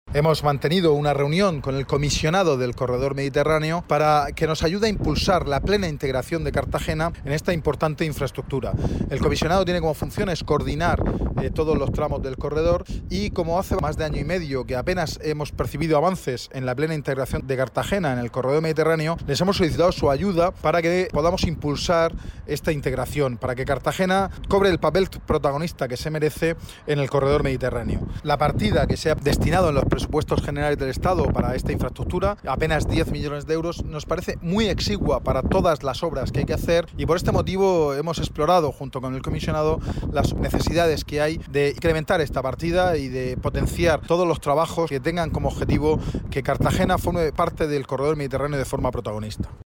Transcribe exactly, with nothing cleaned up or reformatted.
Hemos mantenido una reunión con el comisionado del Corredor Mediterráneo para que nos ayude a impulsar la plena integración de Cartagena en esta importante infraestructura. El comisionado tiene como funciones coordinar eh, todos los tramos del corredor y como hace más de año y medio que apenas hemos percibido avances en la plena integración de Cartagena en el Corredor Mediterráneo, les hemos solicitado su ayuda para que podamos impulsar esta integración, para que Cartagena cobre el papel protagonista que se merece en el Corredor Mediterráneo. La partida que se ha destinado en los presupuestos generales del Estado para esta infraestructura, apenas diez millones de euros, nos parece muy exigua para todas las obras que hay que hacer y por este motivo hemos explorado junto con el comisionado las necesidades que hay de incrementar esta partida y de potenciar todos los trabajos que tengan como objetivo que Cartagena forme parte del Corredor Mediterráneo de forma protagonista.